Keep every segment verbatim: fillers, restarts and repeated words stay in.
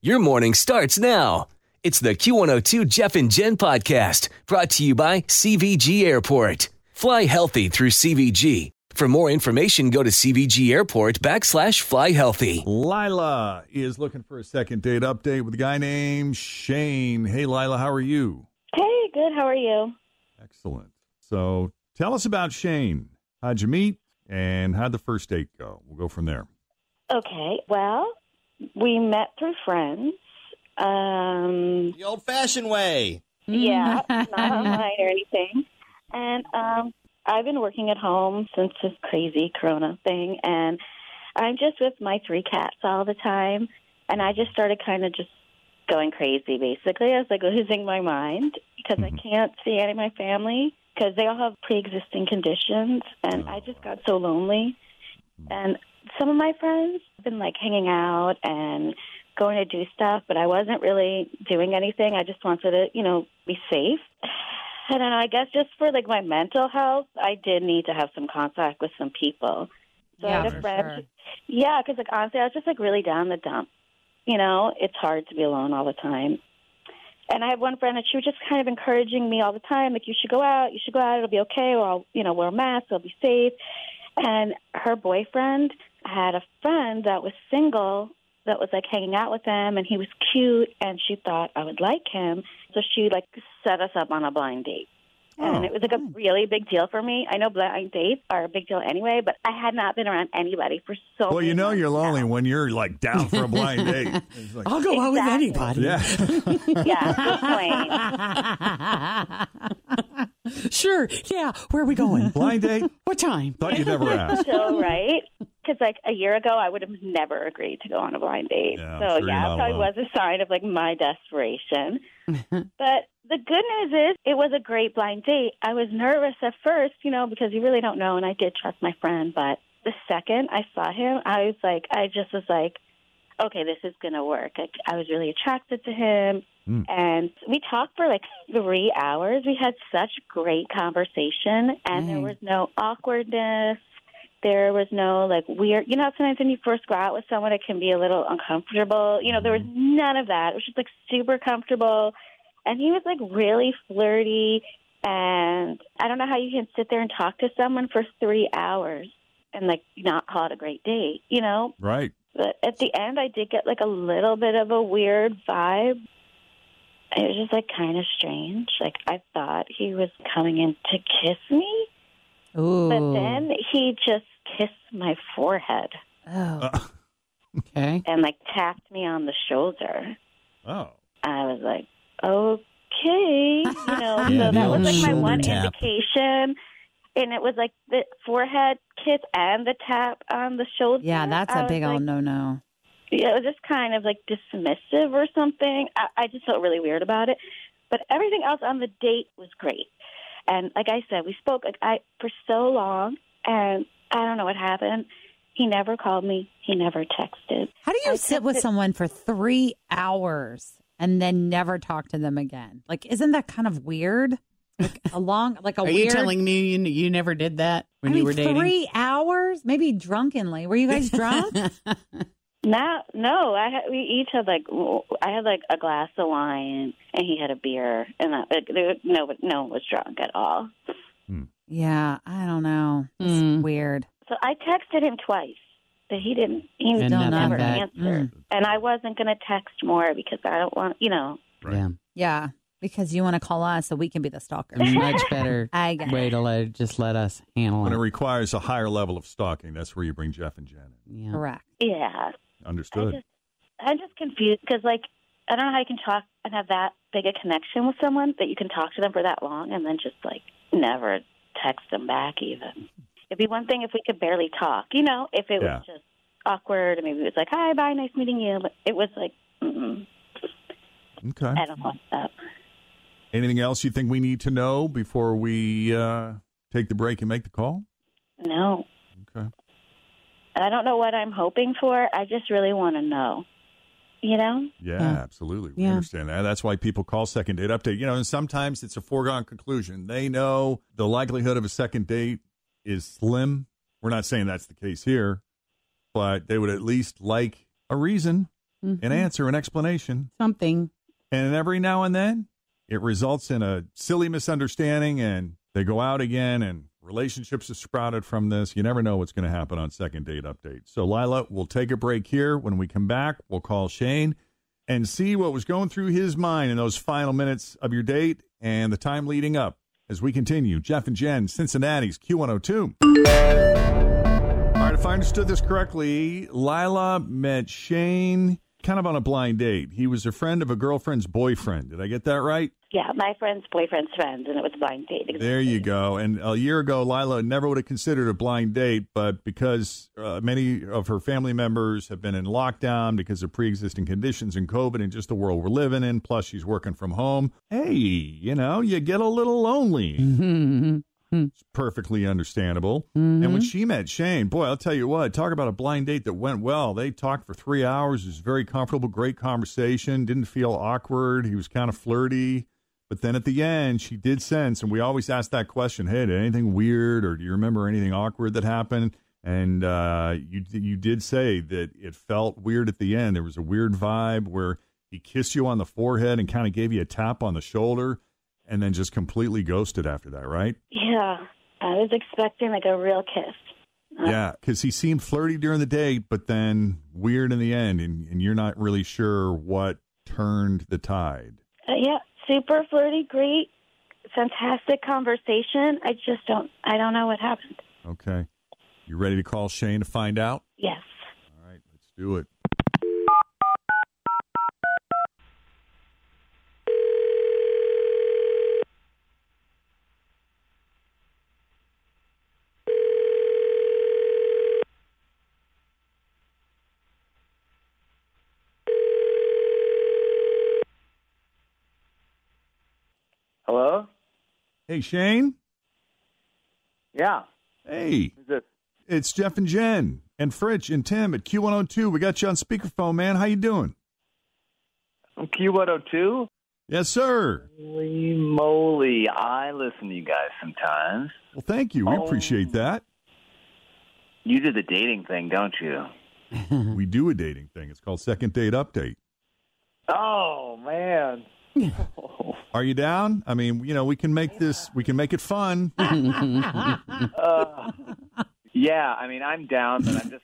Your morning starts now. It's the Q one oh two Jeff and Jen podcast brought to you by C V G Airport. Fly healthy through C V G. For more information, go to C V G Airport backslash fly healthy. Lila is looking for a second date update with a guy named Shane. Hey, Lila, how are you? Hey, good. How are you? Excellent. So tell us about Shane. How'd you meet and how'd the first date go? We'll go from there. Okay. Well, we met through friends. Um, The old-fashioned way. yeah, not online or anything. And um, I've been working at home since this crazy Corona thing, and I'm just with my three cats all the time. And I just started kind of just going crazy, basically. I was like losing my mind because Mm-hmm. I can't see any of my family because they all have pre-existing conditions, and I just got so lonely. And some of my friends have been like hanging out and going to do stuff, but I wasn't really doing anything. I just wanted to, you know, be safe. I don't know. I guess just for like my mental health, I did need to have some contact with some people. So I Yeah, had a for friend. sure. Yeah, because like honestly, I was just like really down the dump. You know, it's hard to be alone all the time. And I have one friend that she was just kind of encouraging me all the time, like, you should go out, you should go out, it'll be okay, or I'll, you know, wear a mask, I'll be safe. And her boyfriend had a friend that was single that was like hanging out with him, and he was cute, and she thought I would like him. So she like set us up on a blind date. And Oh. it was like a really big deal for me. I know blind dates are a big deal anyway, but I had not been around anybody for so Well, many you know months you're lonely now. when you're like down for a blind date. It's like, I'll go out with Exactly. anybody. yeah. Yeah, good point. Sure. Yeah. Where are we going? Blind date? What time? Thought you'd never ask. So, right? Because, like, a year ago, I would have never agreed to go on a blind date. Yeah, I'm so, sure you're yeah, not it probably alone. was a sign of, like, my desperation. But the good news is it was a great blind date. I was nervous at first, you know, because you really don't know, and I did trust my friend. But the second I saw him, I was like, I just was like, okay, this is going to work. Like, I was really attracted to him. Mm. And we talked for like three hours. We had such great conversation, and there Mm. was no awkwardness. There was no like weird, you know, sometimes when you first go out with someone, it can be a little uncomfortable. You know, there was none of that. It was just like super comfortable. And he was like really flirty. And I don't know how you can sit there and talk to someone for three hours and like not call it a great date, you know? Right. But at the end, I did get like a little bit of a weird vibe. It was just like kind of strange. Like I thought he was coming in to kiss me, Ooh. but then he just kissed my forehead Oh. Uh, Okay. and like tapped me on the shoulder. oh. I was like, okay, you know. Yeah, so the that was old like my shoulder one tap. indication, and it was like the forehead kiss and the tap on the shoulder. Yeah, that's I a was big like, old no-no. Yeah, it was just kind of like dismissive or something. I, I just felt really weird about it. But everything else on the date was great. And like I said, we spoke like I for so long, and I don't know what happened. He never called me. He never texted. How do you I sit with texted- someone for three hours and then never talk to them again? Like, isn't that kind of weird? Like a long, like a Are weird. you telling me you, you never did that when I mean, you were dating? three hours? Maybe drunkenly. Were you guys drunk? No, no. I had, we each had like w- I had like a glass of wine, and he had a beer, and I, like, there, no, no one was drunk at all. Yeah, I don't know. It's Mm. weird. So I texted him twice, but he didn't. He And nothing never back. answered, and I wasn't going to text more because I don't want, you know. Right. Yeah. Yeah, because you want to call us so we can be the stalker. A much better I get way it. to let just let us handle When it it. requires a higher level of stalking, that's where you bring Jeff and Jen in. Yeah. Correct. Yeah, I Understood. just, I'm just confused because, like, I don't know how you can talk and have that big a connection with someone that you can talk to them for that long and then just like never text them back. Even it'd be one thing if we could barely talk, you know, if it Yeah. was just awkward and maybe it was like, "Hi, bye, nice meeting you," but it was like, mm-mm, Okay. I don't want that. Anything else you think we need to know before we uh, take the break and make the call? No. Okay. I don't know what I'm hoping for. I just really want to know, you know? Yeah, Yeah. absolutely. We Yeah. understand that. That's why people call second date update. You know, and sometimes it's a foregone conclusion. They know the likelihood of a second date is slim. We're not saying that's the case here, but they would at least like a reason Mhm. an answer, an explanation. Something. And every now and then, it results in a silly misunderstanding, and they go out again, and relationships have sprouted from this. You never know what's going to happen on Second Date Update. So, Lila, we'll take a break here. When we come back, we'll call Shane and see what was going through his mind in those final minutes of your date and the time leading up as we continue. Jeff and Jen, Cincinnati's Q one oh two. All right, if I understood this correctly, Lila met Shane kind of on a blind date. He was a friend of a girlfriend's boyfriend. Did I get that right? Yeah, my friend's boyfriend's friend, and it was a blind date. Exactly. There you go. And a year ago, Lila never would have considered a blind date, but because uh, many of her family members have been in lockdown because of pre-existing conditions and COVID and just the world we're living in, plus she's working from home, hey, you know, you get a little lonely. Mm-hmm. It's perfectly understandable. Mm-hmm. And when she met Shane, boy, I'll tell you what, talk about a blind date that went well. They talked for three hours. It was very comfortable, great conversation, didn't feel awkward. He was kind of flirty. But then at the end, she did sense, and we always ask that question, hey, did anything weird or do you remember anything awkward that happened? And uh, you you did say that it felt weird at the end. There was a weird vibe where he kissed you on the forehead and kind of gave you a tap on the shoulder and then just completely ghosted after that, right? Yeah, I was expecting like a real kiss. Uh, Yeah, because he seemed flirty during the date, but then weird in the end, and, and you're not really sure what turned the tide. Uh, yeah, super flirty, great, fantastic conversation. I just don't, I don't know what happened. Okay. You ready to call Shane to find out? Yes. All right, let's do it. Hello? Hey, Shane. Yeah. Hey, Who's this? it's Jeff and Jen and Fritch and Tim at Q one oh two. We got you on speakerphone, man. How you doing? I'm Q one oh two? Yes, sir. Holy moly. I listen to you guys sometimes. Well, thank you. We Oh. appreciate that. You do the dating thing, don't you? We do a dating thing. It's called Second Date Update. Oh, man. Are you down? I mean, you know, we can make this, we can make it fun. uh, yeah, I mean, I'm down, but I'm just...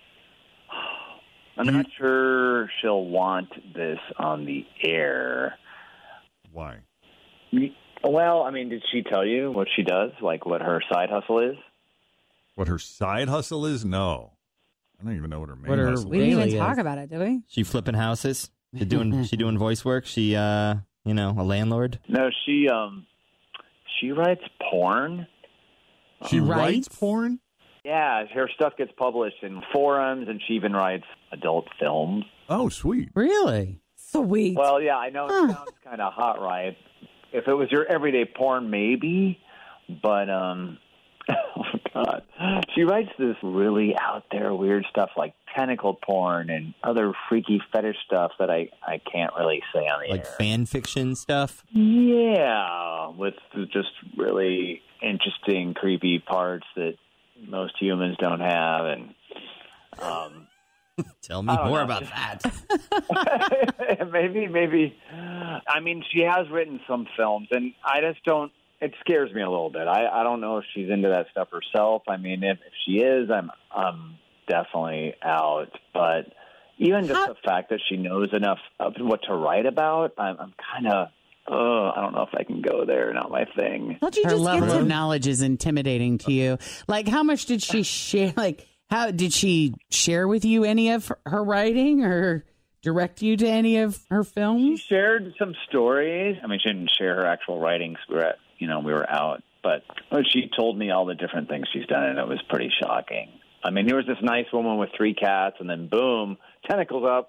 I'm not sure she'll want this on the air. Why? Well, I mean, did she tell you what she does? Like what her side hustle is? What her side hustle is? No. I don't even know what her main What her- hustle We didn't Really even talk is. about it, did we? She flipping houses. She doing she doing voice work. She uh you know a landlord. No, she um she writes porn. She Right? writes porn? Yeah, her stuff gets published in forums, and she even writes adult films. Oh, sweet. Really? Sweet. Well, yeah, I know it Huh. sounds kind of hot, right? If it was your everyday porn, maybe, but um, oh god, she writes this really out there weird stuff like tentacle porn and other freaky fetish stuff that I I can't really say on the Like air. fan fiction stuff. Yeah, with just really interesting, creepy parts that most humans don't have, and um, Tell me I don't more know. about that. maybe, maybe. I mean, she has written some films, and I just don't. It scares me a little bit. I, I don't know if she's into that stuff herself. I mean, if, if she is, I'm I'm definitely out. But even just How- the fact that she knows enough of what to write about, I'm, I'm kind of. Oh, I don't know if I can go there. Not my thing. Don't you Her just level get of to knowledge is intimidating to you. Like, how much did she share? Like, how did she share with you any of her writing or direct you to any of her She films? shared some stories. I mean, she didn't share her actual writings. We were at, you know, we were out, but she told me all the different things she's done, and it was pretty shocking. I mean, here was this nice woman with three cats, and then boom, tentacles up.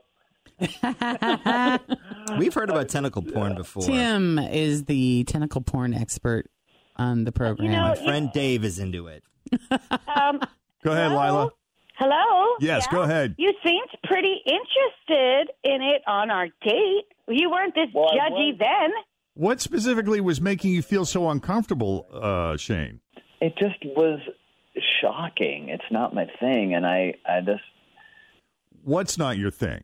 We've heard about tentacle porn before. Tim is the tentacle porn expert on the program. You know- My friend Dave is into it. Um, Go ahead, hello? Lila. Hello? Yes, Yeah? go ahead. You seemed pretty interested in it on our date. You weren't this Well, I judgy was. then. What specifically was making you feel so uncomfortable, uh, Shane? It just was shocking. It's not my thing, and I, I just What's not your thing?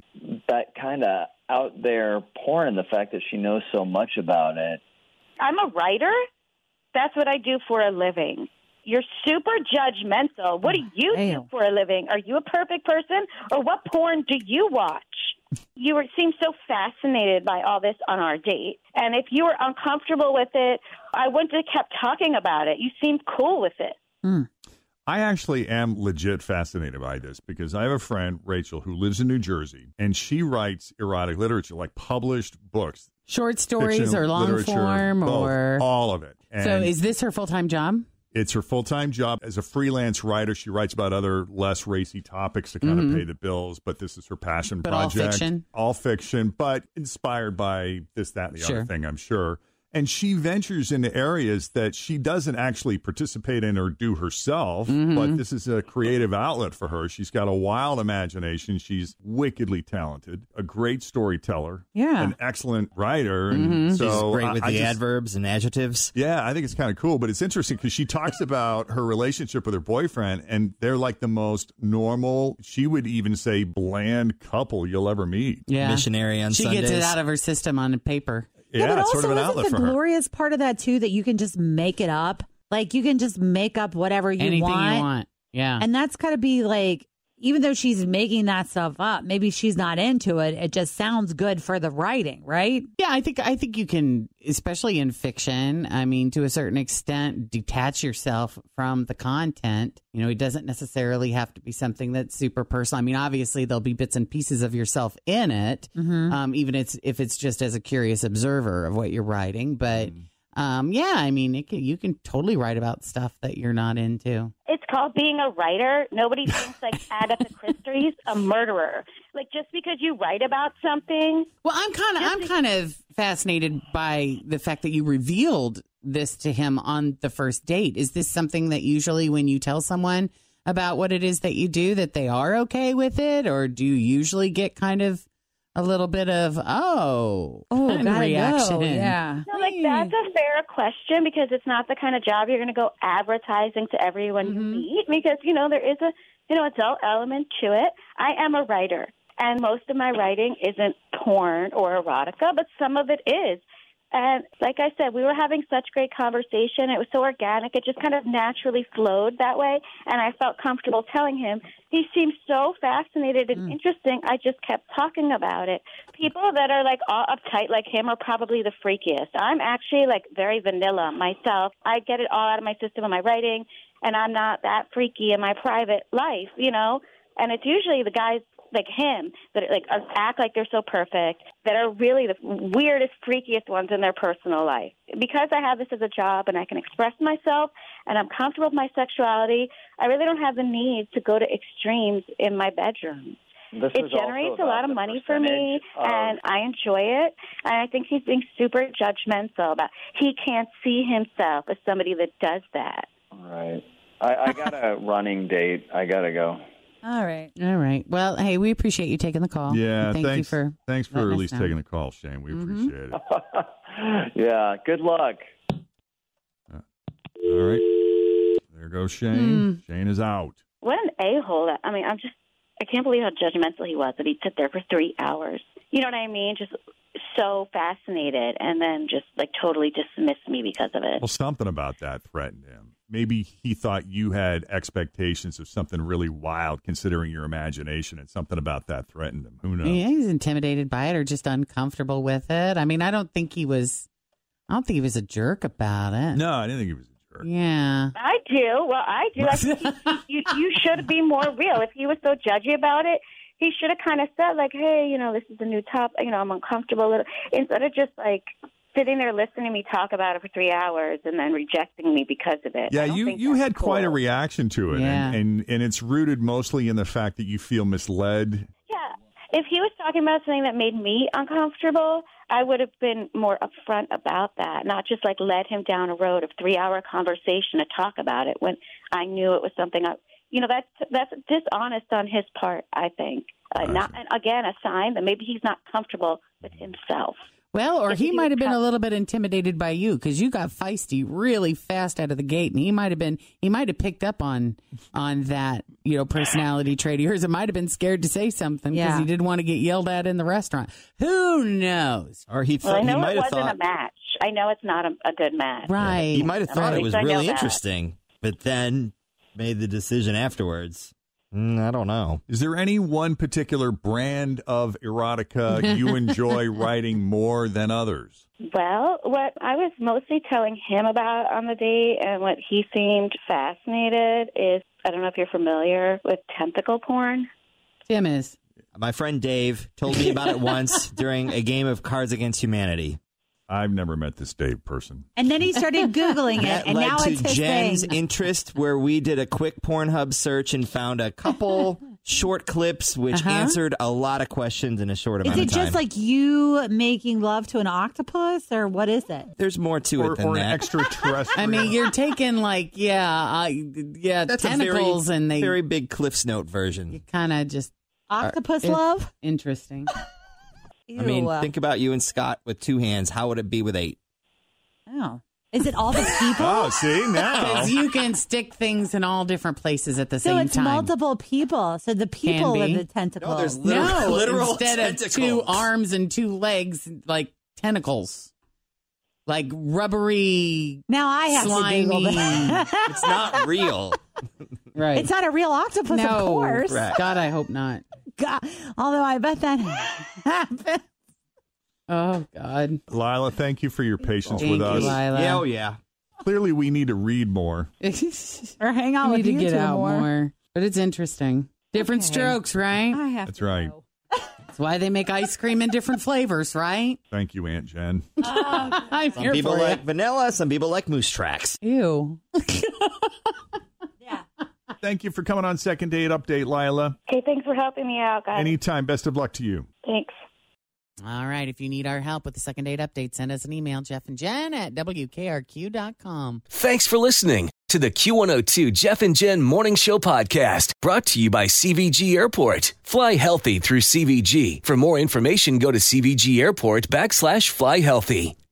that kind of out there porn and the fact that she knows so much about it. I'm a writer. That's what I do for a living. You're super judgmental. What do you Damn. do for a living? Are you a perfect person, or what porn do you watch? You were, seem so fascinated by all this on our date. And if you were uncomfortable with it, I wouldn't have kept talking about it. You seemed cool with it. Mm. I actually am legit fascinated by this because I have a friend, Rachel, who lives in New Jersey, and she writes erotic literature, like published books. Short stories fiction, or long literature, form both, or all of it. And so is this her full-time job? it's her full-time job as a freelance writer. She writes about other less racy topics to kind Mhm. of pay the bills, but this is her passion But all project. fiction? All fiction, but inspired by this, that, and the Sure. other thing, I'm sure. And she ventures into areas that she doesn't actually participate in or do herself, Mhm. but this is a creative outlet for her. She's got a wild imagination. She's wickedly talented, a great storyteller, Yeah. an excellent writer. And Mhm. so She's great with I- I the just- adverbs and adjectives. yeah, I think it's kind of cool, but it's interesting because she talks about her relationship with her boyfriend, and they're like the most normal, she would even say bland couple you'll ever meet. Yeah. Missionary on She Sundays. gets it out of her system on paper. Yeah, but it's also sort of an isn't outlet the for her. glorious part of that too that you can just make it up. Like you can just make up whatever you Anything want, you want. Yeah. and that's got to be like. Even though she's making that stuff up, maybe she's not into it. It just sounds good for the writing, right? Yeah, I think I think you can, especially in fiction. I mean, to a certain extent, detach yourself from the content. You know, it doesn't necessarily have to be something that's super personal. I mean, obviously, there'll be bits and pieces of yourself in it, Mm-hmm. um, even it's if it's just as a curious observer of what you're writing. But um, yeah, I mean, it can, you can totally write about stuff that you're not into. It's called being a writer. Nobody thinks like Agatha Christie's a murderer. Like just because you write about something. Well, I'm kind of I'm kind of fascinated by the fact that you revealed this to him on the first date. Is this something that usually when you tell someone about what it is that you do that they are okay with it, or do you usually get kind of a little bit of oh Oh, kind of gotta reaction? go. Yeah. No, like that's a fair question because it's not the kind of job you're going to go advertising to everyone you Mhm. meet because, you know, there is a, you know, adult element to it. I am a writer, and most of my writing isn't porn or erotica, but some of it is. And like I said, we were having such great conversation. It was so organic. It just kind of naturally flowed that way. And I felt comfortable telling him. He seemed so fascinated and interesting. I just kept talking about it. People that are like all uptight like him are probably the freakiest. I'm actually like very vanilla myself. I get it all out of my system in my writing, and I'm not that freaky in my private life, you know? And it's usually the guys like him that like are, act like they're so perfect that are really the weirdest, freakiest ones in their personal life. Because I have this as a job and I can express myself and I'm comfortable with my sexuality, I really don't have the need to go to extremes in my bedroom. This It was also generates a about lot of the money for me, percentage of- and I enjoy it. And I think he's being super judgmental about he can't see himself as somebody that does that. Right. I, I got a running date. I got to go. All right. All right. Well, hey, we appreciate you taking the call. Yeah, Thank thanks, you for thanks for letting at us least know. taking the call, Shane. We Mhm. appreciate it. Yeah. Good luck. All right. There goes Shane. Shane is out. What an a-hole. I mean, I'm just, I can't believe how judgmental he was that he'd sit there for three hours. You know what I mean? Just so fascinated and then just like totally dismissed me because of it. Well, something about that threatened him. Maybe he thought you had expectations of something really wild considering your imagination, and something about that threatened him. Who knows? Yeah, he's intimidated by it or just uncomfortable with it. I mean, I don't think he was. I don't think he was a jerk about it. No, I didn't think he was a jerk. Yeah. I do. Well, I do. I think he, you, you should be more real. If he was so judgy about it, he should have kind of said, like, hey, you know, this is a new top. You know, I'm uncomfortable a little. Instead of just, like, sitting there listening to me talk about it for three hours and then rejecting me because of it. Yeah, I don't you, think you that's had quite a cool. reaction to it, Yeah. and, and, and it's rooted mostly in the fact that you feel misled. Yeah. If he was talking about something that made me uncomfortable, I would have been more upfront about that, not just like led him down a road of three-hour conversation to talk about it when I knew it was something I, you know, that's that's dishonest on his part, I think. Uh, not, and again, a sign that maybe he's not comfortable with himself. Well, or If he you might have been a have- little bit intimidated by you because you got feisty really fast out of the gate, and he might have been he might have picked up on on that you know personality trait of yours. It might have been scared to say something because Yeah. he didn't want to get yelled at in the restaurant. Who knows? Or he Well, I thought he know might it have wasn't thought a match. I know it's not a, a good match. Right? he might have thought At it was least I know really that. interesting, but then made the decision afterwards. Mm, I don't know. Is there any one particular brand of erotica you enjoy writing more than others? Well, what I was mostly telling him about on the date and what he seemed fascinated is, I don't know if you're familiar with tentacle porn. Tim is. My friend Dave told me about it once during a game of Cards Against Humanity. I've never met this Dave person. And then he started Googling it, That and led now to it's his Jen's thing. interest, where we did a quick Pornhub search and found a couple short clips which Uh-huh. answered a lot of questions in a short Is amount it of time. just like you making love to an octopus, or what is it? There's more to Or, it than or an that. extraterrestrial. I mean, you're taking like yeah, uh, yeah, That's tentacles, a very, and they very big Cliff's Note version. kind of just Octopus it's love? interesting. I mean, Ew. think about you and Scott with two hands. How would it be with eight? Oh. Is it all the people? Oh, see, now. Because you can stick things in all different places at the so same it's time. multiple people. So the people Can are be. the tentacles. No, there's literal, No, literal instead of two tentacles. arms and two legs, like tentacles, like rubbery, now I have slimy. to Google that. It's not real. Right? It's not a real octopus, no, of course. Correct. God, I hope not. God, although I bet that happened. Oh God, Lila, thank you for your patience thank with you, us. Lila. Yeah, oh yeah. Clearly, we need to read more. Or hang out We with need to you get two out more. more. But it's interesting. Different Okay. strokes, right? I have That's to right. go. That's why they make ice cream in different flavors, right? Thank you, Aunt Jen. I'm Some here people for like vanilla. Some people like moose tracks. it. Ew. Yeah. Thank you for coming on Second Date Update, Lila. Okay, thanks for helping me out, guys. Anytime. Best of luck to you. Thanks. All right. If you need our help with the second date update, send us an email, Jeff and Jen at W K R Q dot com. Thanks for listening to the Q one oh two Jeff and Jen Morning Show podcast, brought to you by C V G Airport. Fly healthy through C V G. For more information, go to C V G Airport backslash fly healthy.